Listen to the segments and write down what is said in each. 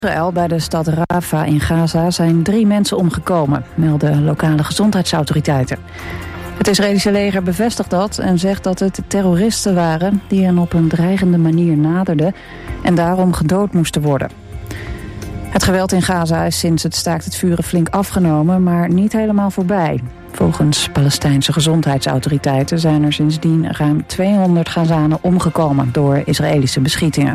Israël bij de stad Rafah in Gaza zijn 3 mensen omgekomen, melden lokale gezondheidsautoriteiten. Het Israëlische leger bevestigt dat en zegt dat het terroristen waren die hen op een dreigende manier naderden en daarom gedood moesten worden. Het geweld in Gaza is sinds het staakt het vuren flink afgenomen, maar niet helemaal voorbij. Volgens Palestijnse gezondheidsautoriteiten zijn er sindsdien ruim 200 Gazanen omgekomen door Israëlische beschietingen.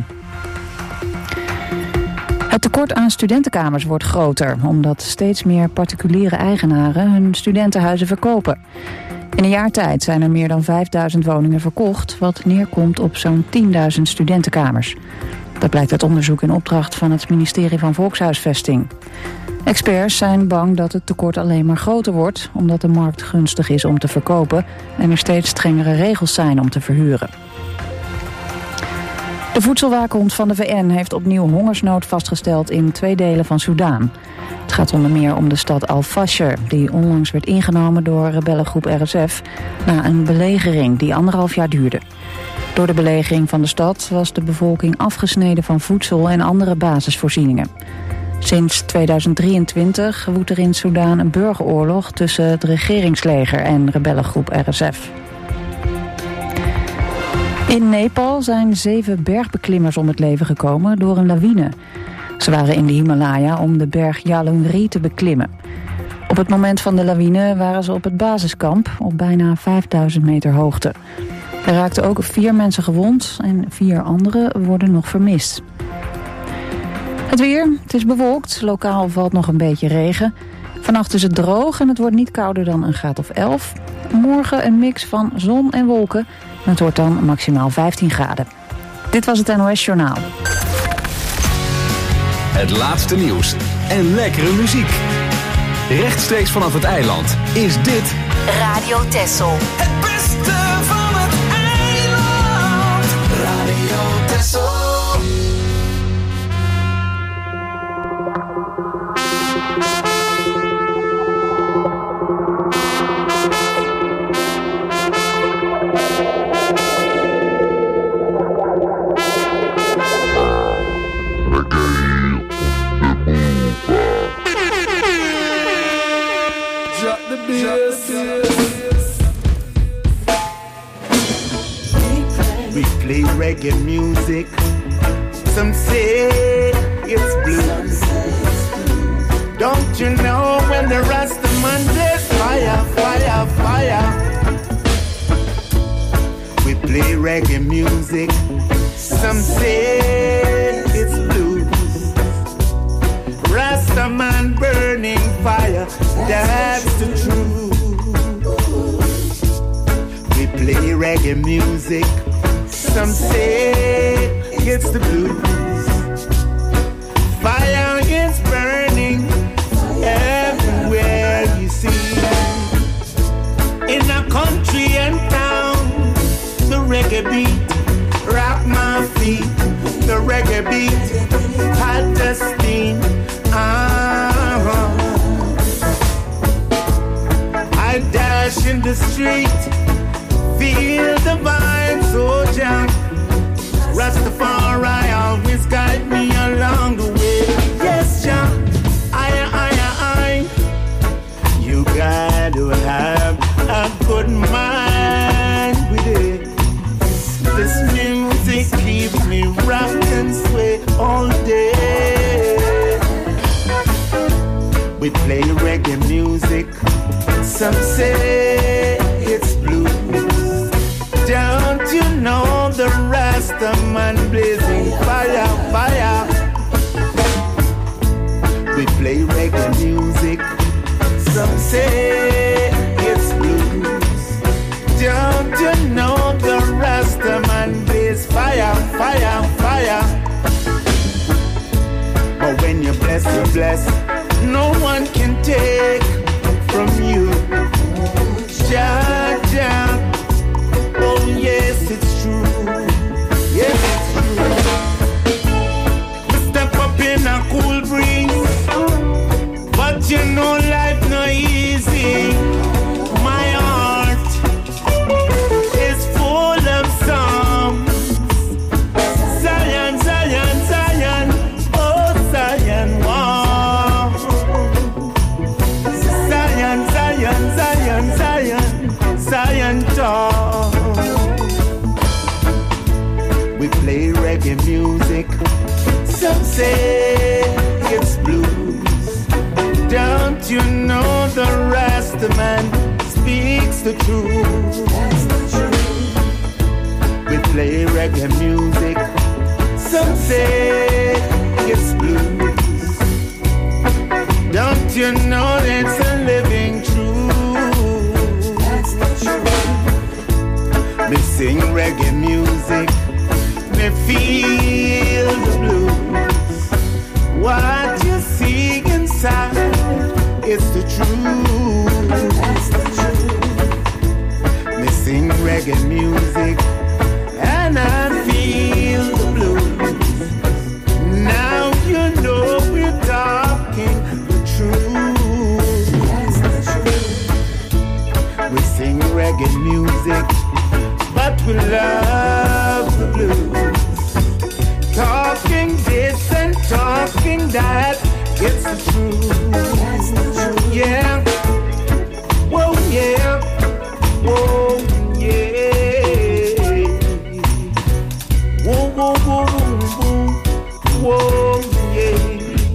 Het tekort aan studentenkamers wordt groter, omdat steeds meer particuliere eigenaren hun studentenhuizen verkopen. In een jaar tijd zijn er meer dan 5000 woningen verkocht, wat neerkomt op zo'n 10.000 studentenkamers. Dat blijkt uit onderzoek in opdracht van het ministerie van Volkshuisvesting. Experts zijn bang dat het tekort alleen maar groter wordt, omdat de markt gunstig is om te verkopen en er steeds strengere regels zijn om te verhuren. De voedselwaakhond van de VN heeft opnieuw hongersnood vastgesteld in 2 delen van Soedan. Het gaat onder meer om de stad Al-Fasher, die onlangs werd ingenomen door rebellengroep RSF na een belegering die 1,5 jaar duurde. Door de belegering van de stad was de bevolking afgesneden van voedsel en andere basisvoorzieningen. Sinds 2023 woedt er in Soedan een burgeroorlog tussen het regeringsleger en rebellengroep RSF. In Nepal zijn 7 bergbeklimmers om het leven gekomen door een lawine. Ze waren in de Himalaya om de berg Yalungri te beklimmen. Op het moment van de lawine waren ze op het basiskamp op bijna 5000 meter hoogte. Er raakten ook 4 mensen gewond en 4 anderen worden nog vermist. Het weer, het is bewolkt, lokaal valt nog een beetje regen. Vannacht is het droog en het wordt niet kouder dan een graad of 11. Morgen een mix van zon en wolken. Het wordt dan maximaal 15 graden. Dit was het NOS Journaal. Het laatste nieuws en lekkere muziek. Rechtstreeks vanaf het eiland is dit Radio Texel. Het beste van het eiland. Radio Texel. Reggae music, some say it's blues. Don't you know when the Rastaman plays fire, fire, fire? We play reggae music, some say it's blues. Rastaman burning fire, that's the truth. We play reggae music, some say it's the blues. Fire is burning everywhere you see. In a country and town, the reggae beat rock my feet. The reggae beat had the steam. I dash in the street, feel the vibes, oh Jah. Rastafari always guide me along the way. Yes, Jah, I. You gotta have a good mind with it. This music keeps me rock and sway all day. We play reggae music, some say it's blues. Don't you know the Rastaman blazing fire, fire? We play reggae music, some say it's blues. Don't you know the Rastaman blaze fire, fire, fire? But when you bless, no one can take from you. Jah, Jah. Oh yes, it's true. Yes, it's true. We step up in a cool breeze, but you know life no easy. My heart is full of songs. Zion, Zion, Zion, oh Zion. say it's blues. Don't you know the Rasta man speaks the truth? That's the truth. We play reggae music. Some say it's blues. Don't you know it's a living truth? That's the truth. Me sing reggae music. Me feel the blues. What you see inside is the truth. That's the truth. Me sing reggae music and I feel the blues. Now you know we're talking the truth. That's the truth. We sing reggae music, but we love the blues. Talking this and talking that, it's the truth. That's the truth. Yeah. Whoa, yeah. Whoa, yeah. Whoa, whoa, whoa, whoa. Whoa, yeah.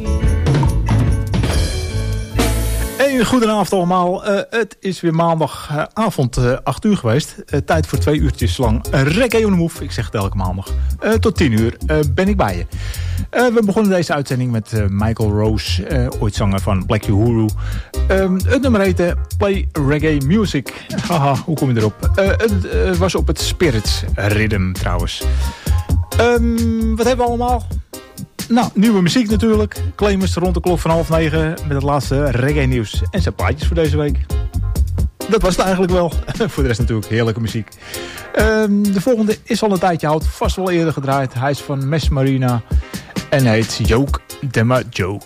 Hey, goedenavond allemaal. Het is weer maandagavond 8 uur geweest. Tijd voor 2 uurtjes lang reggae on the move. Ik zeg het elke maandag. Tot 10 uur ben ik bij je. We begonnen deze uitzending met Michael Rose, ooit zanger van Black Uhuru. Het nummer heette Play Reggae Music. Haha, hoe kom je erop? Het was op het Spirits Rhythm trouwens. Wat hebben we allemaal? Nou, nieuwe muziek natuurlijk. Claimers rond de klok van 8:30 met het laatste reggae nieuws. En zijn plaatjes voor deze week. Dat was het eigenlijk wel. Voor de rest natuurlijk heerlijke muziek. De volgende is al een tijdje oud. Vast wel eerder gedraaid. Hij is van Mes Marina. En hij heet Joke Demma Joke.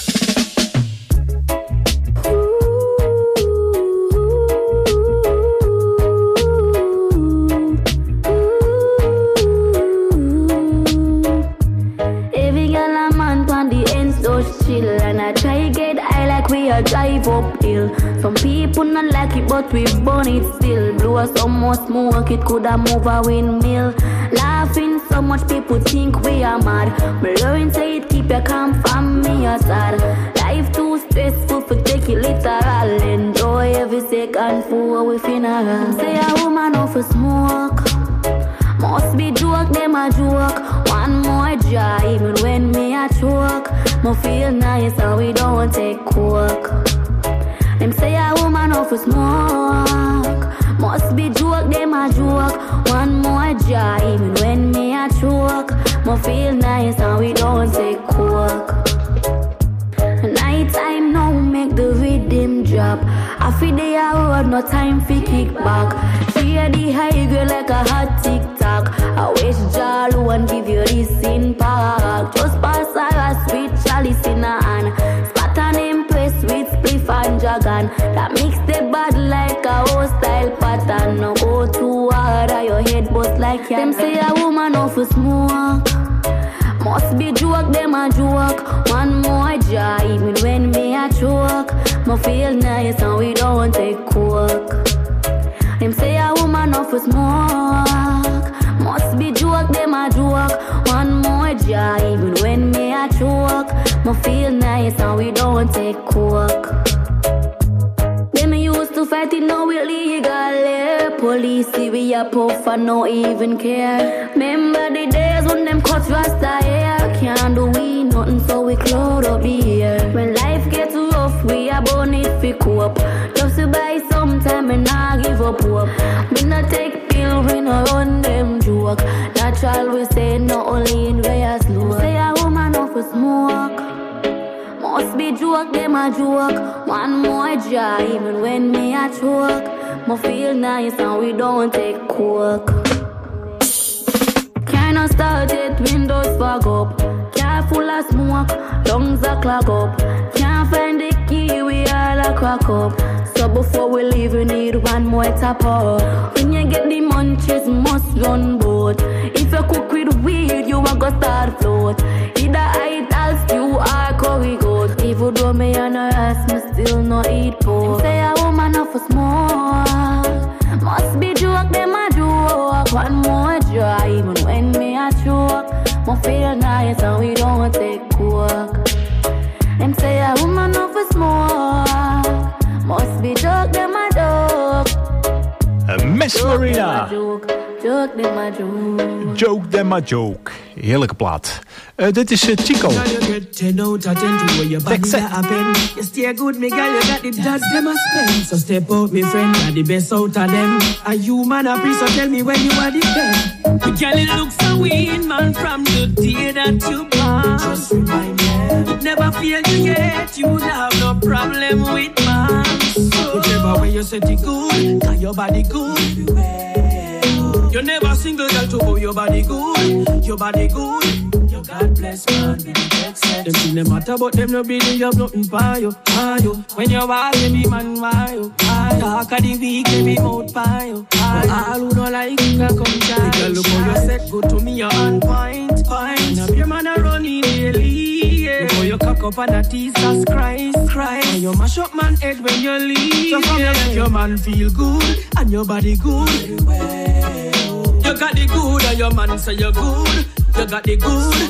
Drive uphill. Some people not like it, but we burn it still. Blow us some more smoke, it coulda move a windmill. Laughing so much, people think we are mad. Blurring say it, keep your calm from me aside. Life too stressful for take it literal. Enjoy every second for we funeral. Say a woman off a smoke. Must be joke, them a joke. One more dry, even when me a choke. Me feel nice and we don't take coke. Them say a woman off a smoke. Must be joke, them a joke. One more dry, even when me a choke. Me feel nice and we don't take coke. Night time now make the rhythm drop. I feel they a road, no time for kick back. Cheer the high girl like a hot tic-tac. I wish Jalo and give you this impact. Just pass a sweet chalice in a hand. Spot and impress with spliff and dragon. That mix the bad like a hostile pattern. No go too hard or your head bust like ya. Them say a woman off a smoke. Must be joke, them a joke. One more jar, even when me a choke. Me feel nice and we don't take coke. Them say a woman off a smoke. Must be joke, them a joke. One more jar, even when me a choke. Me feel nice and we don't take coke. Them used to fight it, now we legal. Police see we a puff and no even care. Remember the days when them cut rasta hair. Can't do we nothing so we cloud up the air. When life gets rough we a burn it fi cope. Just to buy sometime and not give up hope. Me not take pill, we no run them joke. Natural we say no only in way as slow. Say a woman off a smoke. Must be joke, them a joke. One more jar, even when me a choke. Me feel nice and we don't take coke. Kinda started, windows fog up. Car full of smoke, lungs a clog up. Can't find the key, we all a crack up. So before we leave, we need one more top up. When you get the munchies, must run boat. If you cook with weed, you a go start float. Either idle stew or curry goat. Even though me on her ass, me still no eat pork. Say a woman off a smoke. Must be joke, them a joke. One more dry, even when me a choke. Me feel nice and we don't take Marina. Joke them my joke. Heerlijke plaat. Dit is Chico. You stay good, me girl, you got the dads, them a spend. So step out, me friend, you're the best out of them. A human a priest, so tell me when you are the best. Me girl, it looks so weird, man, from the day that you born. Just remind me, it never failed you yet, you have no problem with man. So whichever way you set it good, cause your body good. You never single girl to go, your body good, your body good. Your God bless man, be the best. Them things they matter, but them no really have nothing for you, for you. When you walk, baby man, why you? Talk of the week, baby mouth for you. All who don't like you can come down. Girl, look how you set good to me, you're on point. Now your man a running daily, yeah. Before you cock up on a Jesus Christ. And you mash up man head when you leave. So from you make your man feel good and your body good. You got the good and your man say you're good. You got the good.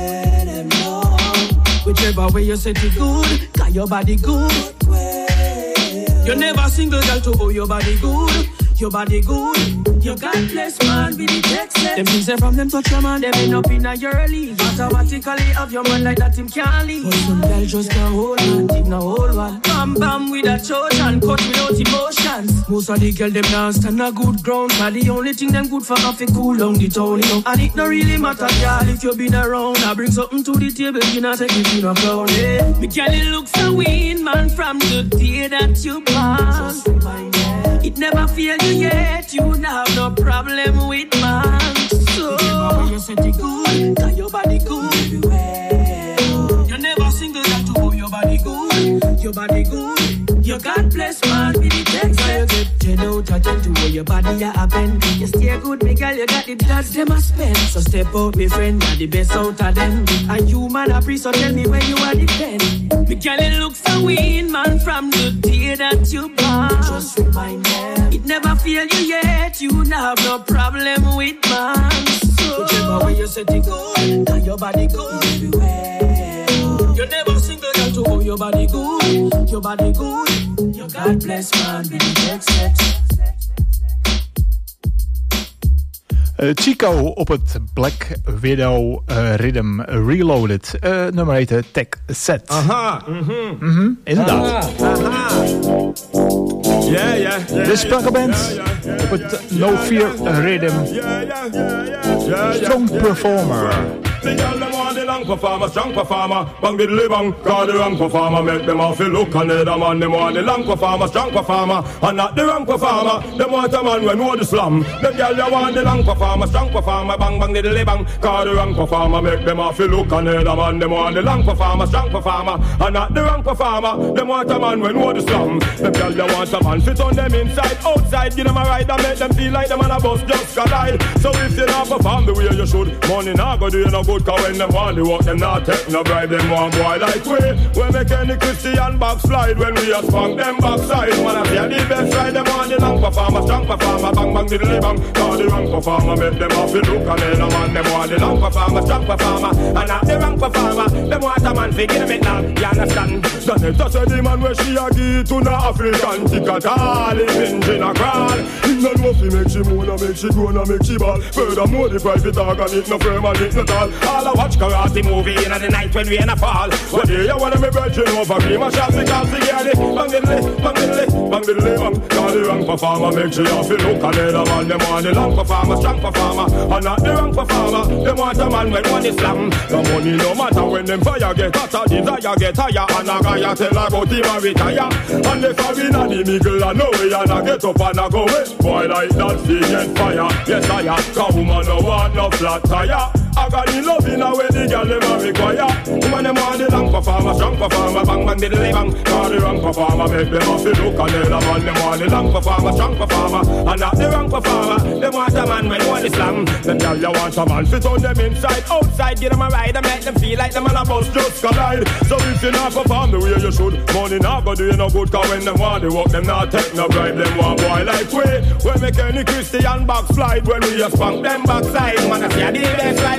Whichever way you set it good, got your body good. You never single girl to hold your body good. Your body good. You got blessed man be the text. Them things say from them touch your man, them end up in a your league. Automatically have your man like that him can't leave. But some girl just can't hold man, did not hold one. Bam bam with a choice and cut without emotions. Most of the girl them now stand a good ground. Cause the only thing them good for half a cool down the town, you know. And it no really matter girl if you been around. I bring something to the table, you not take it in a crown, yeah. Me girl it looks so weird man from the day that you born. It never failed you yet, you have no problem with man. So you set it good, cause your body good. You never single that to hold your body good. Your body good. You God bless man with the text. You get 10 out of 10 to where your body a happen. You stay good, me girl, you got the dads, them a spend. So step out, me friend, you're the best out of them. And you man a priest, so tell me when you are the pen. Me girl, it looks so weird, man, from the day that you born. Just remind me, it never failed you yet, you have no problem with man. So whichever way you set it good, cause your body good. You never single girl to hold your body good. Your body good. Your God bless man be the next set. Chico op het Black Widow Rhythm Reloaded. Nummer heette Tech Set. Aha. Inderdaad. Aha. Yeah. De Sprakkelband op het No Fear Rhythm. Strong Performer. The girl them want the long performer, strong performer. Bang diddly bang, cause the wrong performer make them off look. And the man them want the long performer, strong performer, and not the wrong performer. Them want a man when know the slam. Them girl they want the long performer, strong performer. Bang bang diddly bang, cause the wrong performer make them off look. And the man them want the long performer, strong performer, and not the wrong performer. Them want a man when know the slam. Them girl they want a man fit on them inside, outside. Give them a ride and make them feel like them on a bus just collide. So if you not perform the way you should, money not go do you no good. Cause when them want to walk, them not take no bribe. Them want boy like we make any Christian backslide. When we a spunk them backside. Man I feel the best ride. Them want the long performer, strong performer. Bang bang diddly bang. Cause the wrong performer make them off the look. And then a man them want the long performer, strong performer, and not the wrong performer. Them want a man fi give it now. You understand? Then just say the man where she a give to no African tick at all. He binge in a crawl. He no know fi make she moan, make she groan, make she ball. Furthermore the private dog and it no firm and it no tall. All I watch karate movie in the night when we in a fall. What do you wanna be virgin over me? My shots because they get it. Bang diddly, bang diddly, bang diddly bang. Cause the wrong performer make she off it look. And the man them want the long performer, strong performer, and not the wrong performer. Them want a man when one is slam. The money no matter when them fire get hotter, desire get higher. And a guy tell her go team and retire. And if I win a the middle and no way and I get up and I go away. Boy like that she get fire. Yes I am. Cause woman no want no flat tire. I got the love in a way the girl them a require. Woman them want the long performer, strong performer, bang bang diddly bang. Cause the wrong performer make them off the look. And the man them want the long performer, strong performer, and not the wrong performer. Them want a man when one is slam. Them girl you want a man fit on them inside, outside. Give them a ride and make them feel like them on a bus just collide. So if you not perform the way you should, money not go do you no good. Cause when them want the work, them not take no bribe. Them want boy like we make any Christian backslide. When we a spunk them backside. Man I see a the best ride.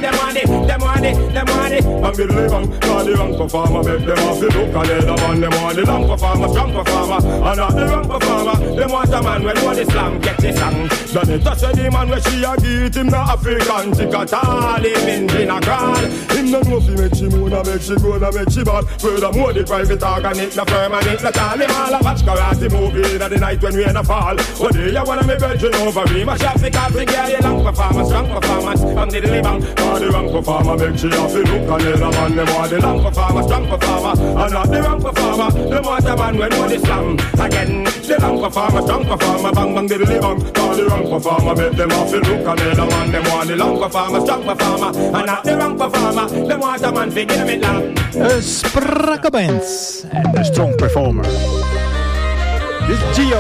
them want it. And me live on, cause the wrong performer make them off the look and the man them want the long performer, strong performer, and not the wrong performer. Them want a man when one Islam get the song. Then it touch the man where she a get him the African tick at all. Him in a crawl. Him no know fi make she moan, make she groan, make she ball. Furthermore the private organic, the firm and it, the tall. Him all a watch karate movie in the night when rain a fall. One day you wanna me virgin over me, my shop the cat, the girl, the long performance, strong performance. From the living, cause the wrong performer make she off the look and the man them want the long performer, strong performer, and not the wrong performer. Them want a man when one Islam. Again, the long performer, strong performer, bang bang the living, cause the wrong performer make them off the look and the man them want the long performer, strong performer, and not the wrong performer. Them want a man fi give it long. Sprakke band en de strong performer. Dit is Gio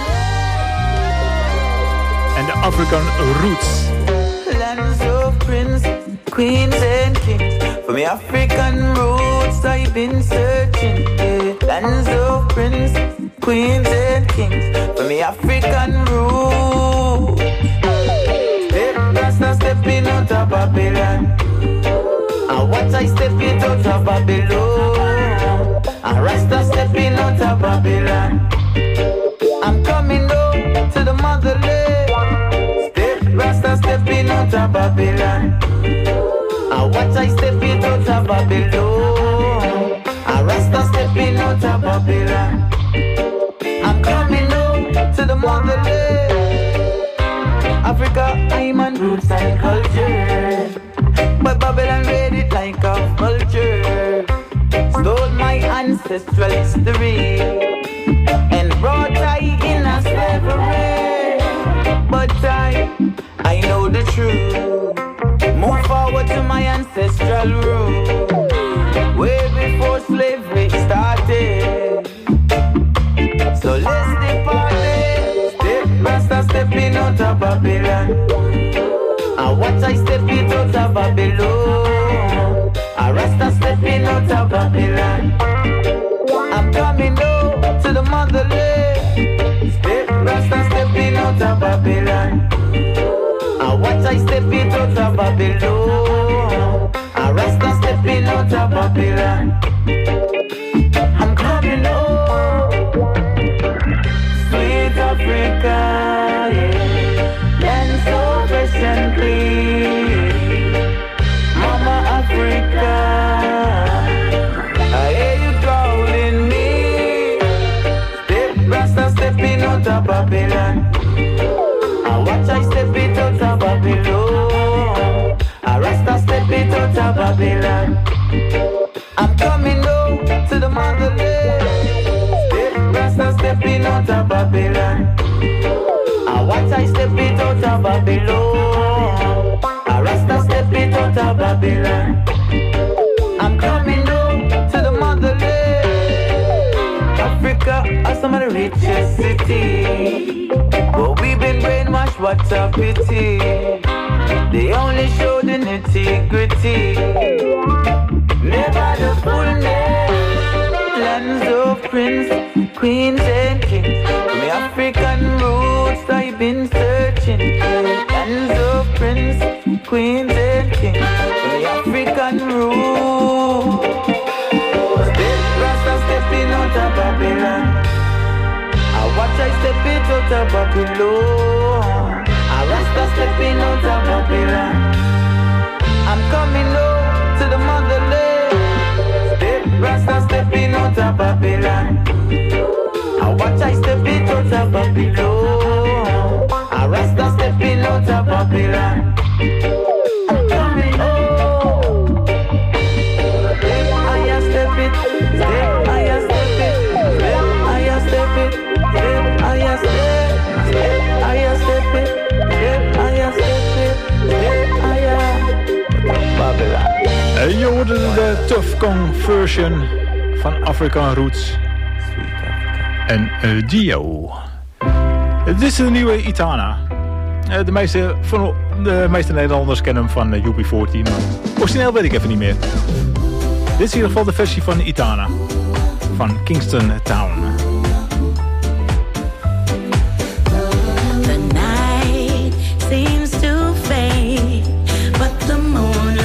en de African Roots. Lands of prince, queens and kings. For me African roots I've been searching, yeah. Lands of prince, queens and kings. For me African roots. Step Rasta stepping out of Babylon. And watch I stepping out of Babylon. And Rasta stepping out of Babylon. I'm coming home to the motherland. Rasta stepping out of Babylon. And watch I stepping out of Babylon. And Rasta stepping out of Babylon. I'm coming home to the motherland. Africa, I'm on roots and culture. But Babylon read it like a vulture. Stole my ancestral history and brought I in a slavery. But I know the truth. Move forward to my ancestral root. Way before slavery started. So let's depart. Step Rasta stepping out of Babylon. And watch I stepping out of Babylon. And Rasta stepping out of Babylon. I'm coming home to the motherland. Step Rasta stepping out of Babylon. And watch I stepping out of Babylon. And Rasta stepping out of Babylon. I'm coming home. Sweet Africa, yeah. Land so fresh and clean. Mama Africa, I hear you calling me. Step Rasta stepping out of Babylon. And watch I step it out of Babylon. And Rasta step it out of Babylon. I'm coming home to the motherland. Step Rasta stepping out of Babylon. And watch I step it out of Babylon. And Rasta step it out of Babylon. I'm coming home to the motherland. Africa are some of the richest cities. But we've been brainwashed, what a pity. They only show the nitty-gritty, never the fullness. Lands of prince, queens and kings. For me African roots I've been searching. Lands of prince, queens and kings. For me African roots. Step Rasta stepping out of Babylon. I watch I step it out of Babylon. I Rasta stepping out of Babylon. I'm coming home to the motherland. Step Rasta stepping out of Babylon. I watch I step it out of Babylon. I Rasta stepping out of Babylon. I'm coming home. Step I step it. Step I step it. Step I step it. Step I step it. Step I step it. Step I step it. Step I Babylon. Je hoorde de Tough Kong version van African Roots en Gio. Dit is de nieuwe Itana. De meeste Nederlanders kennen hem van UB40, maar origineel weet ik even niet meer. Dit is in ieder geval de versie van Itana van Kingston Town. The night seems to fade, but the moonlight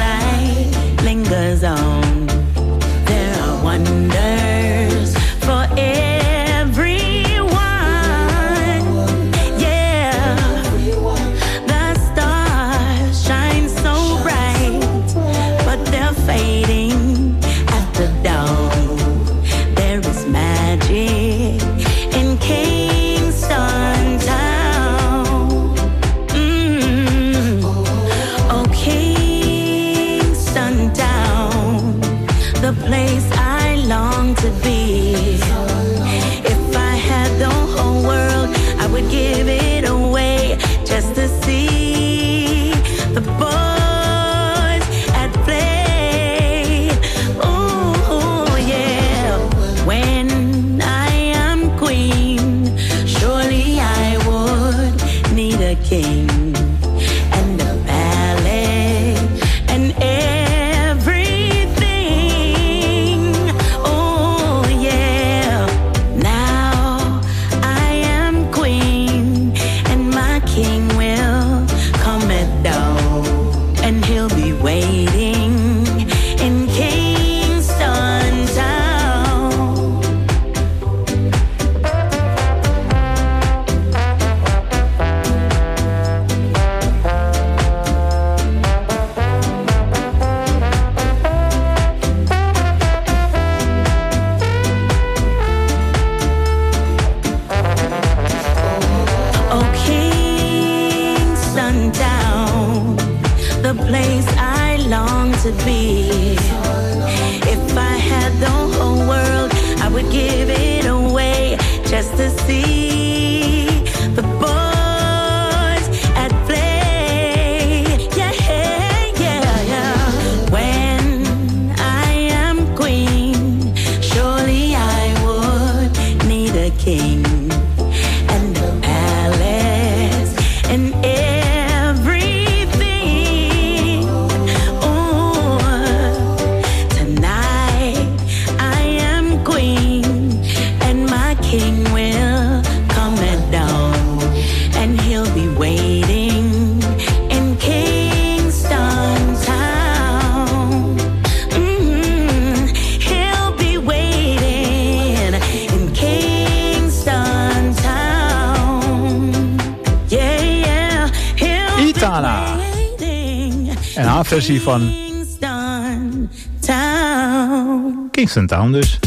see the boys at play. Yeah, yeah, yeah. When I am queen, surely I would need a king and a palace and everything. Oh, tonight I am queen and my king will come down and he'll be waiting in Kingston town. He'll be waiting in Kingston town. Yeah, yeah. He'll Itana. be waiting En haar versie van Kingston town. Kingston Town dus.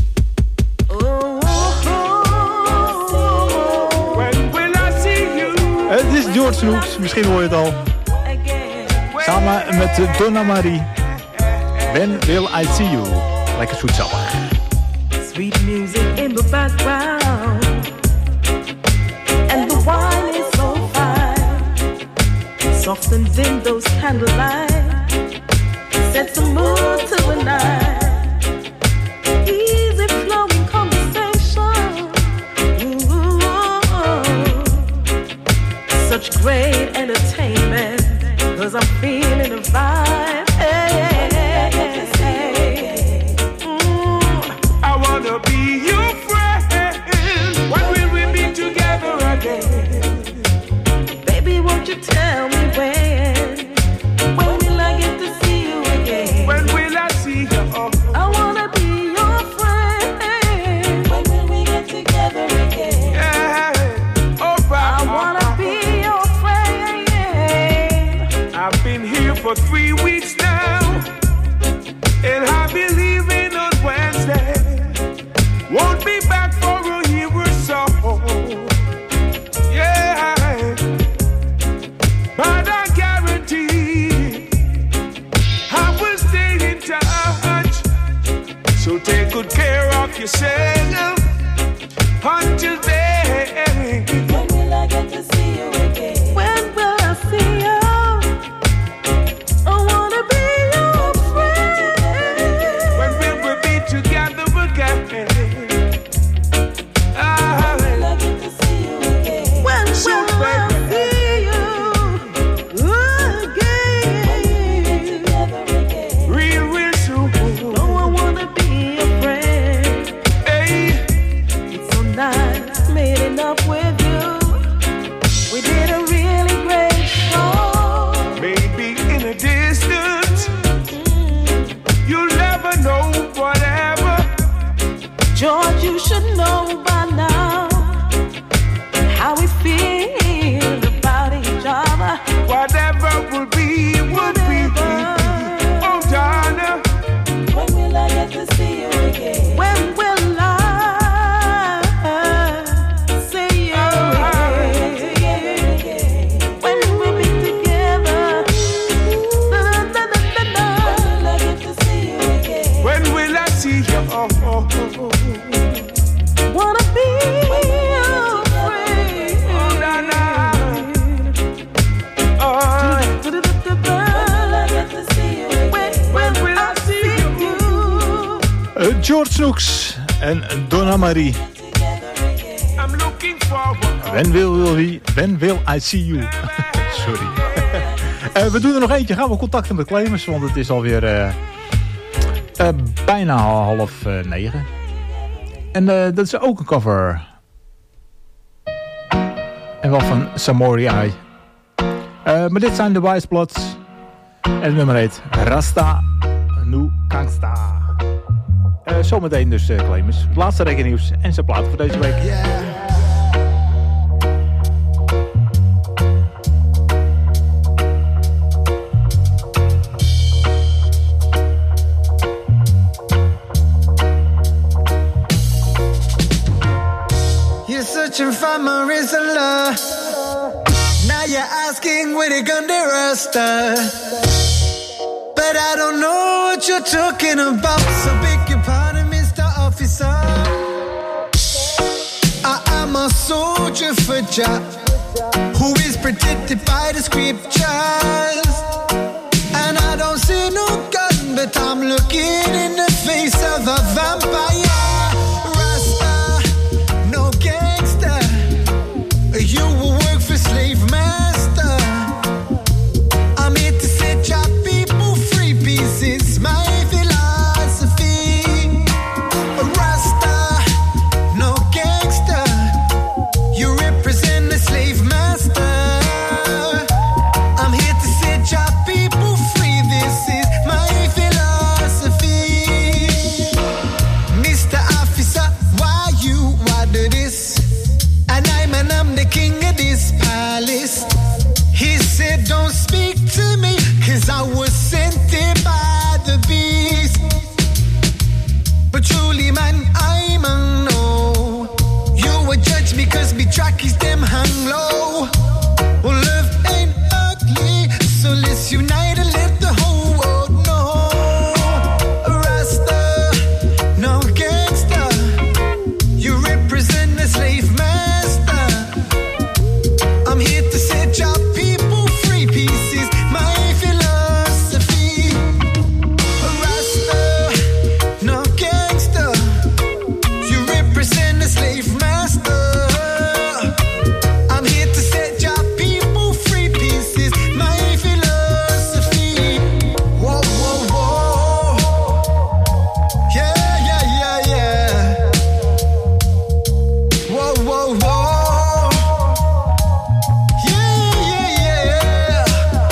Het is George Snooks, misschien hoor je het al. Samen met Donna Marie. When Will I See You? Lekker zoetsappig. Sweet music in the background, and the wine is so fine, softened those candlelight, sets the mood to the night. Easy flowing conversation, ooh, such great entertainment, 'cause I'm feeling a vibe. Hey. I wanna be your friend. When will we be together again? Baby, won't you tell me when? When will I get to see you again? When will I see you? I wanna be your friend. When will we get together again? Yeah, alright. I wanna be your friend. I've been here for 3 weeks now, and I believe in on Wednesday. Won't be back for a year or so. Yeah, but I guarantee I will stay in touch. So take good care of yourself until then. When will I get to see you again? When will I see you? I wanna be your friend. When will we be together again? When will I see you again? Real soon. No, I wanna be a friend. Hey, It's so nice meeting up with you. We did a really great show. maybe in a distance, you'll never know whatever. George, you should know by now how we feel about each other. Whatever will be, will be. Oh, Donna, When will I get to see you again? When will I see you again? When we'll be together. When will I get to see you again? when will I see you? Wanna be your friend. Oh, Donna. Oh, When will I get to see you again? When will I see you? George Snooks en Donna Marie. I'm looking forward. When will I see you? Sorry. We doen er nog eentje. Gaan we contacten met Clemens, want het is alweer bijna 8:30. En dat is ook een cover. En wel van Samori Eye. Maar dit zijn de Wise Bloods. En het nummer heet Rasta Nu Gangsta. Zometeen dus Clemens. Het laatste rekennieuws en zijn plaat voor deze week. You're searching for my Rizla. Now you're asking where they gun the Rasta. But I don't know what you're talking about. So beg your pardon, Mr. Officer. I am a soldier. Jah, who is protected by the scriptures. And I don't see no gun, but I'm looking in the face of a vampire. Rasta, no gangster, you will work for slave master. I'm here to set your people free, peace is my philosophy. Rasta, no gangster, you represent the slave master. I'm here to set your people free, this is my philosophy. Mr. Officer, why you order this? And I'm the king of this palace. He said don't speak to me, cause I was sent here by the beast. But truly man, I'm a no. You would judge me cause me track is them hang low. Well, love ain't ugly, so let's unite and let the whole world know. Rasta, no gangster, you represent the slave master. I'm here to set your people free, peace is my philosophy. Rasta, no gangster, you represent the slave master. I'm here to set your people free, peace is my philosophy. Whoa, whoa, whoa. Yeah, yeah, yeah, yeah. Whoa, whoa, whoa. Yeah, yeah, yeah.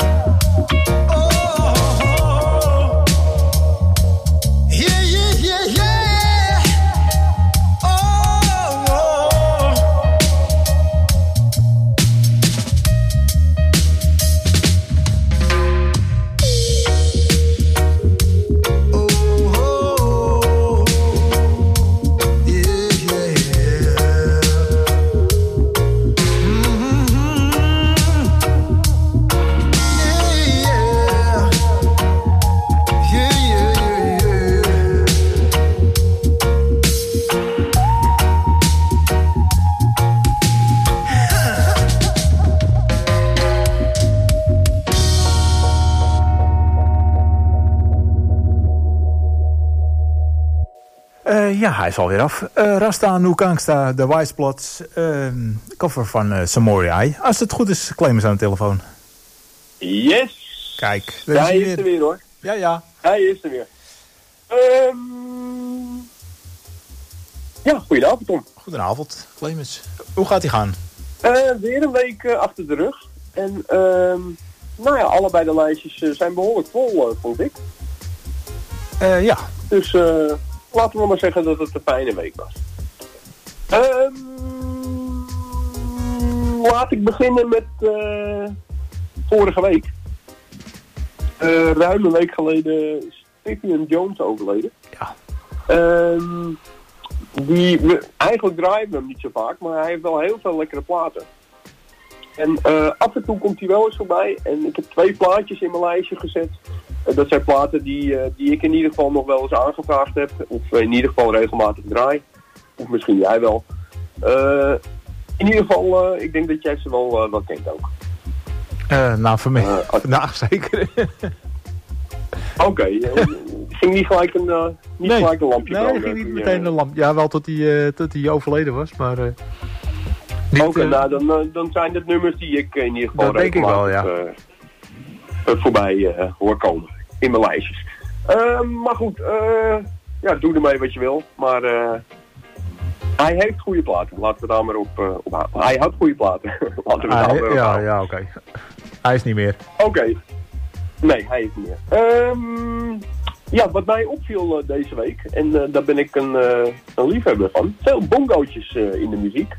Oh, yeah, yeah, yeah, yeah. Oh. Ja, hij is alweer af. Rasta Nu Gangsta, The Wise Plots. Cover van Samurai. Als het goed is, Clemens aan de telefoon. Yes! Kijk, Ja, hij is er weer hoor. Ja, ja. Hij is er weer. Ja, goedenavond Tom. Goedenavond, Clemens. Hoe gaat hij gaan? Weer een week achter de rug. En nou ja, allebei de lijstjes zijn behoorlijk vol, vond ik. Ja. Dus laten we maar zeggen dat het een fijne week was. Laat ik beginnen met vorige week. Ruim een week geleden is Vivian Jones overleden. Ja. Eigenlijk draaien we hem niet zo vaak, maar hij heeft wel heel veel lekkere platen. En af en toe komt hij wel eens voorbij. En ik heb 2 plaatjes in mijn lijstje gezet. Dat zijn platen die ik in ieder geval nog wel eens aangevraagd heb. Of in ieder geval regelmatig draai. Of misschien jij wel. In ieder geval, ik denk dat jij ze wel kent ook. Nou, voor mij. Nou, zeker. Oké, ging niet gelijk een lampje branden? Nee, ging niet meteen een lamp. Ja, wel tot hij overleden was, maar... Oké, nou, dan zijn het nummers die ik in ieder geval dat denk ik wel, ja. Voorbij hoor komen in mijn lijstjes. Maar goed, ja, doe ermee wat je wil. Maar hij heeft goede platen. Laten we daar maar op houden. Hij had goede platen. Laten we daar maar op houden. Ja, oké. Hij is niet meer. Oké. Nee, hij is niet meer. Ja, wat mij opviel deze week, en daar ben ik een liefhebber van. Veel bongootjes in de muziek.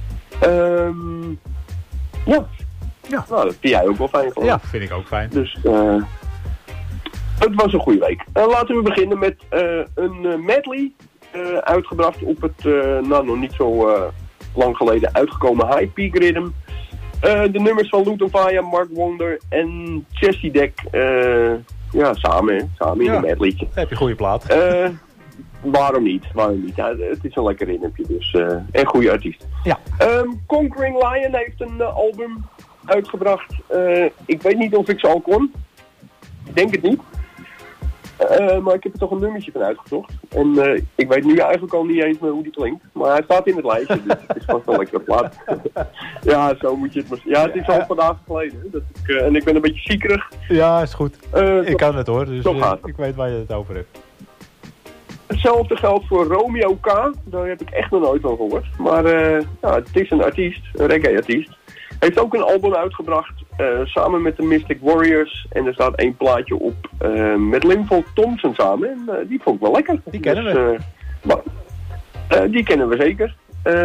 Ja. Ja. Nou, dat vind jij ook wel fijn geloof. Ja, vind ik ook fijn. Dus het was een goede week. Laten we beginnen met een medley. Uitgebracht op het nog niet zo lang geleden uitgekomen High Peak Rhythm. De nummers van Luton Fire, Mark Wonder en Chessie Deck. Ja, samen in een medleytje. Heb je goede plaat. Waarom niet? Ja, het is een lekker ritmetje, dus en goede artiest. Ja. Conquering Lion heeft een album uitgebracht. Ik weet niet of ik ze al kon. Ik denk het niet. Maar ik heb er toch een nummertje van uitgezocht. En ik weet nu eigenlijk al niet eens meer hoe die klinkt. Maar hij staat in het lijstje, dus het is vast wel lekker plaat. Ja, zo moet je het maar... Ja, het is al vandaag geleden. En ik ben een beetje ziekerig. Ja, is goed. Ik kan het hoor, dus ik weet waar je het over hebt. Hetzelfde geldt voor Romeo K. Daar heb ik echt nog nooit van gehoord. Maar het is een artiest, een reggae-artiest. Hij heeft ook een album uitgebracht samen met de Mystic Warriors. En er staat 1 plaatje op met Linval Thompson samen. En die vond ik wel lekker. Die kennen we. Die kennen we zeker.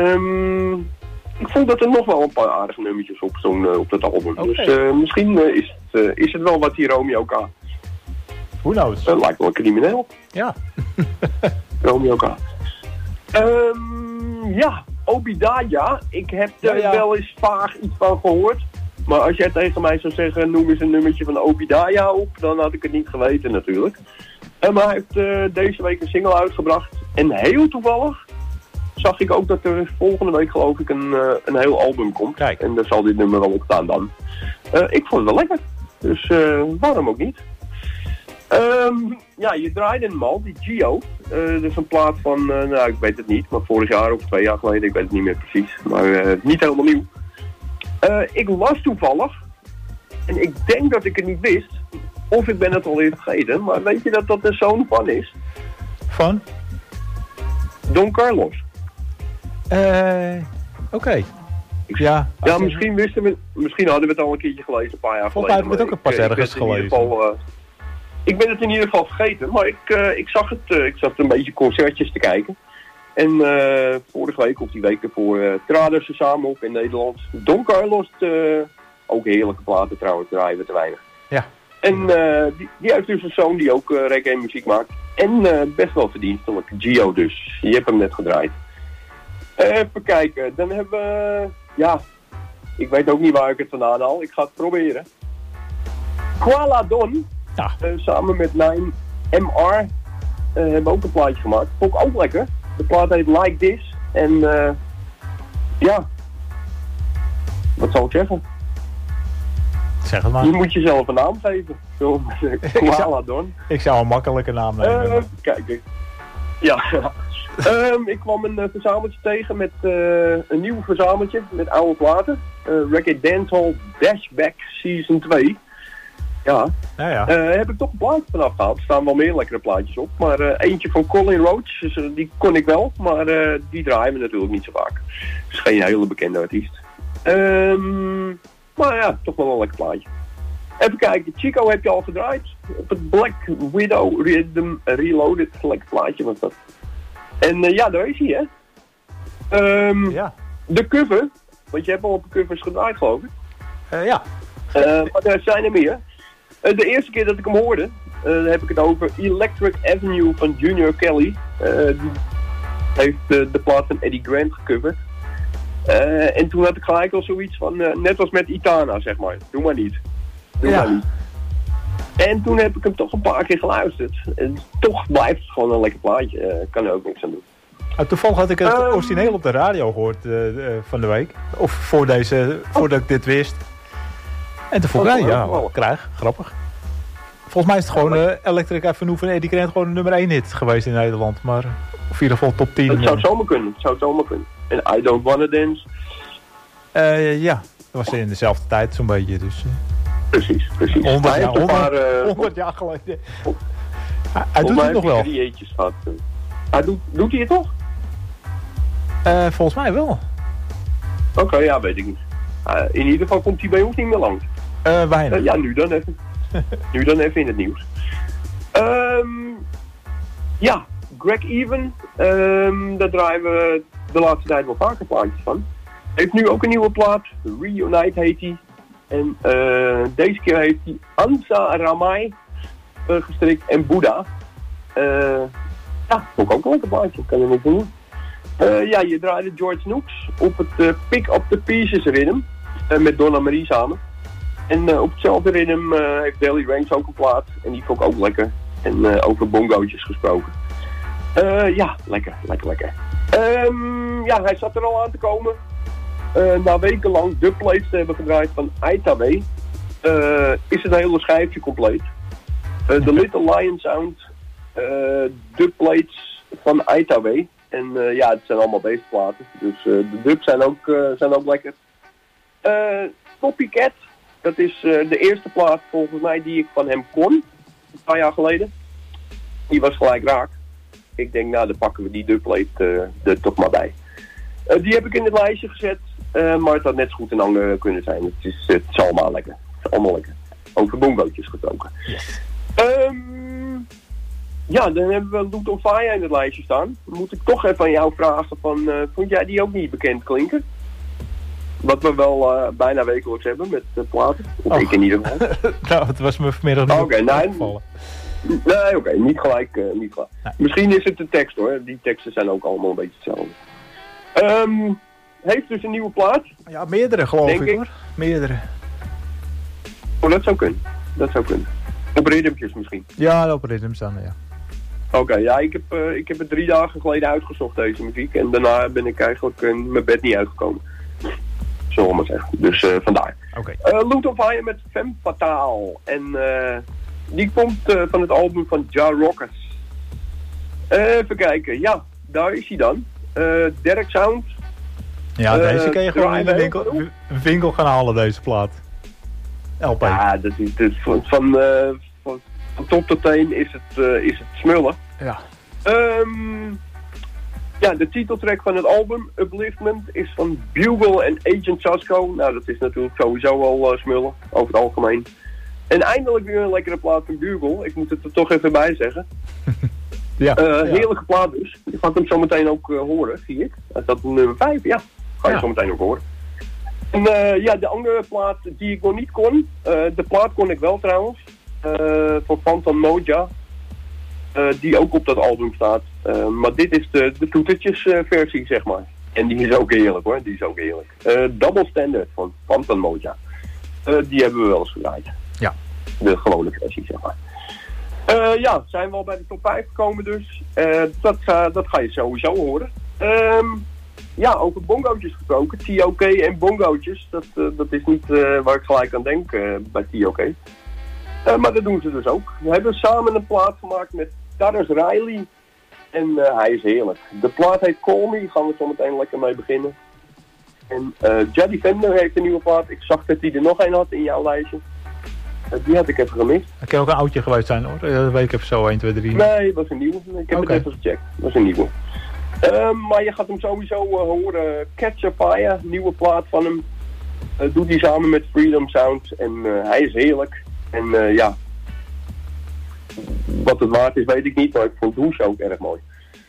Ik vond dat er nog wel een paar aardige nummertjes op dat album. Okay. Dus misschien is het wel wat die Romeo K. Who knows? Lijkt wel een crimineel. Ja. Romeo K. Obidaya. Ik heb er wel eens vaag iets van gehoord. Maar als jij tegen mij zou zeggen, noem eens een nummertje van Obidaya op, dan had ik het niet geweten natuurlijk. Maar hij heeft deze week een single uitgebracht. En heel toevallig zag ik ook dat er volgende week geloof ik een heel album komt. Kijk. En daar zal dit nummer wel op staan dan. Ik vond het wel lekker. Dus waarom ook niet? Je draaide hem al, die Gio. Dat is een plaat van, ik weet het niet, maar vorig jaar of 2 jaar geleden, ik weet het niet meer precies. Maar niet helemaal nieuw. Ik las toevallig, en ik denk dat ik het niet wist, of ik ben het alweer vergeten, maar weet je dat de zoon van is? Van? Don Carlos. Oké. Ja, misschien hadden we het al een keertje gelezen, een paar jaar geleden. Volgens mij hebben we het ook een pas ergens gelezen. Ik ben het in ieder geval vergeten, maar ik zag een beetje concertjes te kijken. En vorige week of die week ervoor traden ze samen op in Nederland. Don Carlos, ook heerlijke platen trouwens, draaien we te weinig. Ja. En die heeft dus een zoon die ook reggae muziek maakt. En best wel verdienstelijk, Gio dus. Je hebt hem net gedraaid. Even kijken, dan hebben we... ik weet ook niet waar ik het vandaan haal. Ik ga het proberen. Kuala Don. Ja. Samen met 9MR hebben ook een plaatje gemaakt. Vond ik ook lekker. De plaat heet Like This. En wat zal ik zeggen? Zeg het maar. Je moet jezelf een naam geven. Kuala Don. Ik zou een makkelijke naam nemen. Kijk. Ja. Ik kwam een verzameltje tegen met een nieuw verzameltje met oude platen. Reggae Dancehall Dashback Season 2. Ja. Heb ik toch een plaatje vanaf gehaald. Er staan wel meer lekkere plaatjes op. Maar eentje van Colin Roach, dus, die kon ik wel. Maar die draaien we natuurlijk niet zo vaak. Dus geen hele bekende artiest. Maar ja, toch wel een lekker plaatje. Even kijken, Chico heb je al gedraaid. Op het Black Widow Rhythm Reloaded. Lekker plaatje was dat. En daar is hij, hè. De cover. Want je hebt al op de covers gedraaid, geloof ik. Maar er zijn er meer. De eerste keer dat ik hem hoorde, heb ik het over Electric Avenue van Junior Kelly. Die heeft de plaat van Eddie Grant gecoverd. En toen had ik gelijk al zoiets van, net als met Itana, zeg maar. Doe maar niet. Maar niet. En toen heb ik hem toch een paar keer geluisterd. En toch blijft het gewoon een lekker plaatje. Kan er ook niks aan doen. Toevallig had ik het origineel op de radio gehoord van de week. Of voordat ik dit wist. En toen vond ik, grappig. Volgens mij is het gewoon Electric Avenue van Eddie Grant gewoon nummer 1 hit geweest in Nederland. Maar of in ieder geval top 10. Het zou zomaar kunnen. En I Don't Wanna Dance. Dat was in dezelfde tijd zo'n beetje. Dus, precies. 100 jaar geleden. Hij doet het nog wel. Doet hij het toch? Volgens mij wel. Oké, weet ik niet. In ieder geval komt hij bij ons niet meer langs. Weinig. Nu dan even. Nu dan even in het nieuws. Greg Even. Daar draaien we de laatste tijd wel vaker plaatjes van. Heeft nu ook een nieuwe plaat. Reunite heet hij. En deze keer heeft hij Ansa Ramai gestrikt en Boeddha. Vond ik ook een lekker plaatje. Kan er niks doen. Je draaide George Nooks op het Pick Up The Pieces rhythm. Met Donna Marie samen. En op hetzelfde rhythm heeft Daily Range ook een plaat. En die vond ik ook lekker. En over bongootjes gesproken. Ja, lekker. Ja, hij zat er al aan te komen. Na wekenlang dubplates te hebben gedraaid van ITW, is het hele schijfje compleet. The Little Lion Sound, dubplates van ITW. En ja, het zijn allemaal beestplaten. Dus de dubs zijn ook lekker. Copycat, dat is de eerste plaat volgens mij die ik van hem kon. Een paar jaar geleden. Die was gelijk raak. Ik denk, nou, dan pakken we die dubplate er toch maar bij. Die heb ik in het lijstje gezet. Maar het had net zo goed een ander kunnen zijn. Het is allemaal lekker. Het is allemaal lekker. Over bongootjes gesproken. Yes. Ja, dan hebben we Loot on Fire in het lijstje staan. Dan moet ik toch even aan jou vragen van, vond jij die ook niet bekend klinken? Wat we wel bijna wekelijks hebben met platen. Of ik in ieder geval. Nou, het was me vanmiddag niet opgevallen. Nee, oké, niet gelijk. Nee. Misschien is het de tekst hoor. Die teksten zijn ook allemaal een beetje hetzelfde. Heeft dus een nieuwe plaat. Ja, meerdere geloof ik hoor. Meerdere. Oh, dat zou kunnen. Op ritmpjes misschien. Ja, op ritmes dan, ja. Oké, ja, ik heb het 3 dagen geleden uitgezocht, deze muziek. En daarna ben ik eigenlijk mijn bed niet uitgekomen. Zullen we maar zeggen. Dus vandaar. Oké. Loot on Fire met Femme Fatale. En die komt van het album van Ja Rockers. Even kijken. Ja, daar is hij dan. Derek Sound. Ja, deze kan je gewoon in de winkel gaan halen, deze plaat. LP. Ja, dat is van top tot teen is het smullen. Ja. Ja, de titeltrack van het album, Upliftment, is van Bugle en Agent Sasco. Nou, dat is natuurlijk sowieso al smullen, over het algemeen. En eindelijk weer een lekkere plaat van Bugle. Ik moet het er toch even bij zeggen. Ja. Heerlijke plaat dus. Je gaat hem zo meteen ook horen, zie ik. Dat is nummer 5, ja. Ga je zo meteen ook horen. En ja, de andere plaat die ik nog niet kon. De plaat kon ik wel trouwens. Van Phantom Moja. Die ook op dat album staat. Maar dit is de toetertjes versie, zeg maar. En die is ook heerlijk hoor. Die is ook heerlijk. Double Standard van Phantom Moja. Die hebben we wel eens gedraaid. Ja. De gewone versie, zeg maar. Ja, zijn we al bij de top 5 gekomen dus. Dat ga je sowieso horen. Ja, over bongootjes gesproken. TOK en bongootjes. Dat is niet waar ik gelijk aan denk bij TOK. Maar dat doen ze dus ook. We hebben samen een plaat gemaakt met Tarrus Riley. En hij is heerlijk. De plaat heet Call Me. Daar gaan we zo meteen lekker mee beginnen. En Jaddy Fender heeft een nieuwe plaat. Ik zag dat hij er nog een had in jouw lijstje. Die had ik even gemist. Dat kan ook een oudje geweest zijn hoor. Dat weet ik even zo 1, 2, 3. Nee, het was een nieuwe. Ik heb het even gecheckt. Dat was een nieuwe. Maar je gaat hem sowieso horen. Catch a Fire, nieuwe plaat van hem. Doet hij samen met Freedom Sound. En hij is heerlijk. En ja, wat het waard is weet ik niet, maar ik vond Hoes ook erg mooi.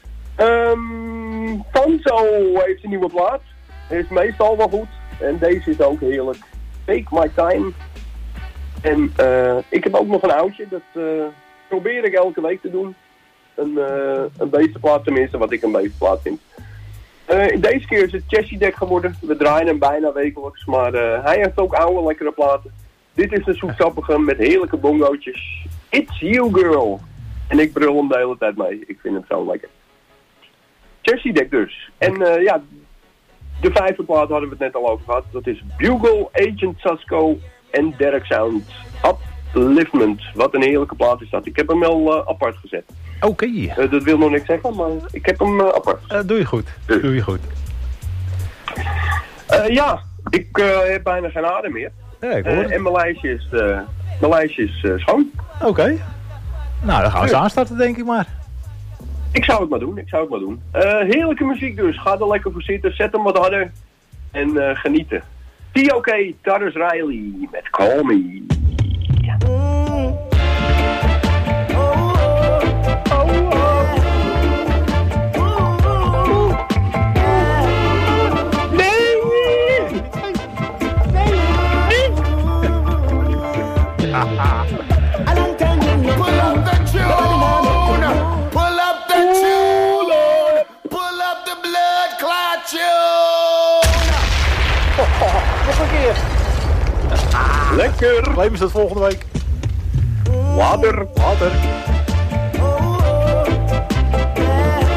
Fanzo heeft een nieuwe plaat. Is meestal wel goed. En deze is ook heerlijk. Take My Time. En ik heb ook nog een oudje. Dat probeer ik elke week te doen. Een beestenplaat tenminste, wat ik een beestenplaat vind. Deze keer is het Chessie Deck geworden. We draaien hem bijna wekelijks. Maar hij heeft ook oude lekkere platen. Dit is een zoetsappige met heerlijke bongootjes. It's You Girl. En ik brul hem de hele tijd mee. Ik vind hem zo lekker. Chessie Deck dus. En ja, de 5e plaat hadden we het net al over gehad. Dat is Bugle, Agent Sasco en Derek Sound. Upliftment. Wat een heerlijke plaat is dat. Ik heb hem wel apart gezet. Oké. Dat wil nog niks zeggen, maar ik heb hem apart. Doe je goed. Dus. Doe je goed. Ja, ik heb bijna geen adem meer. Ja, ik hoor het. En mijn lijstje is schoon. Oké. Nou, dan gaan we eens aanstarten, denk ik maar. Ik zou het maar doen. Heerlijke muziek dus. Ga er lekker voor zitten. Zet hem wat harder. En genieten. TOK, Tarrus Riley met Call Me. Lekker! Claim is dat volgende week. Water.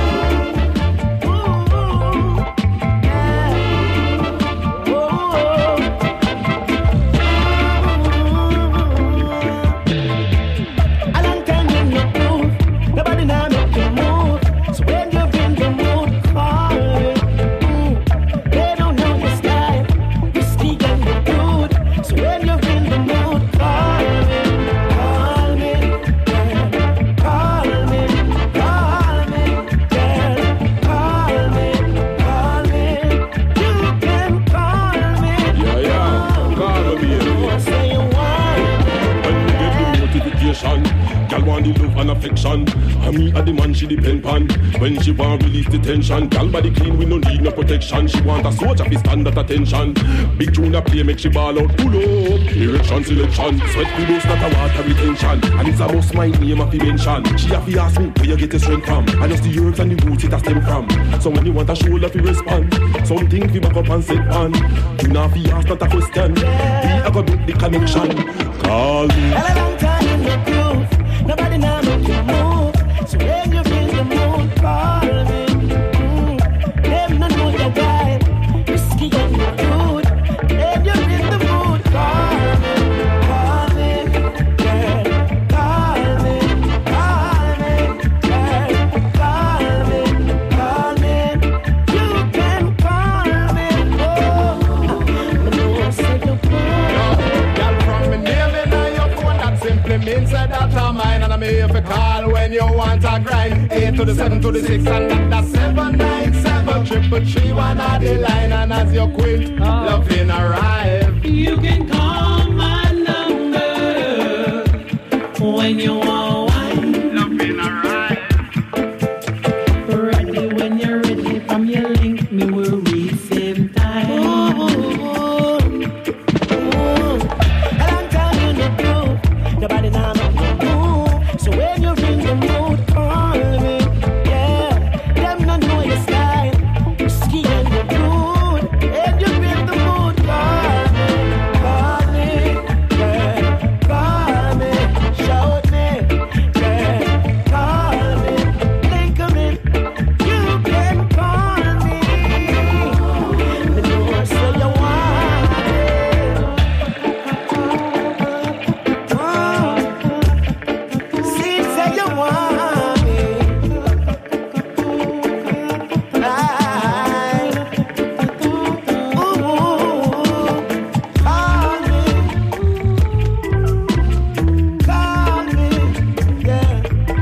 affection. And me a the man she depend on. When she want release the tension, girl body clean, we no need no protection. She want a soldier fi stand at attention. Big tune a play make she ball out. Pull up, erection selection. Sweat pillows not a water retention. And it's a must my name a fi mention. She a fi ask me where you get the strength from. And just the herbs and the roots it a stem from. So when you want a shoulder fi respond, something fi back up and set on. You not fi ask not a question. We a go build the connection. Call me. And a long time in the groove. Nobody now make you move. So when you feel the mood, call me. Them no know your vibe. Risky and you're good. When you feel the mood, call me. Call me, girl. Call me. Call me, girl. Call me. Call me. You can call me. Oh, I know I said you Girl, from me name in your phone, that simply means that I'm mine. And I'm here for call when you want a grind. 8 to the 7 to the 6 and that's 797 333 on the line. And as you quit, loving arrive. You can call my number when you want wine. Loving arrive. Ready when you're ready. From your link, me will read same time. a long time in the groove. Nobody now make you move. So when you in the mood, call me. Yeah, them no know your style. Risky and you're good. When you in the mood, call me. Call me, girl. Call me. Shout me, girl. Call me. Think of it. You can call me. The door say you want it. See, say you want me. Right. Ooh, call me. Call me, yeah.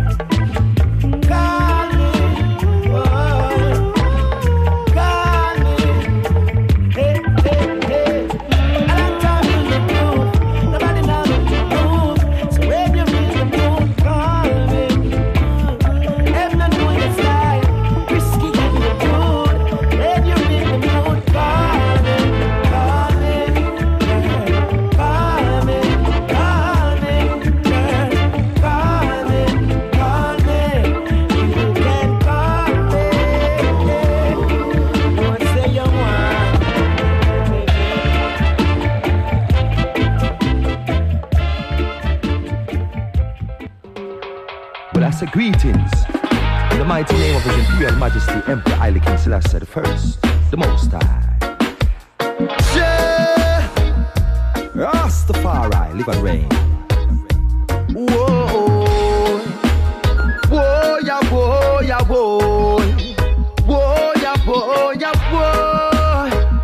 Call me, whoa. Call me, hey, hey, hey. A long time in the groove, nobody now make you move. So when you in the mood, call me. Them no know your style, risky and you're good. When you in the mood, call me, call me, girl. Call me, call me, girl. Call me, call me. You can call me. Don't say you want. Well, I say greetings. In the mighty name of His Imperial Majesty, Emperor Haile King Selassie the First, the Most High. Yeah. Rastafari, live and reign. Whoa, whoa, yeah, whoa, yeah, whoa, whoa, yeah, whoa, yeah, whoa.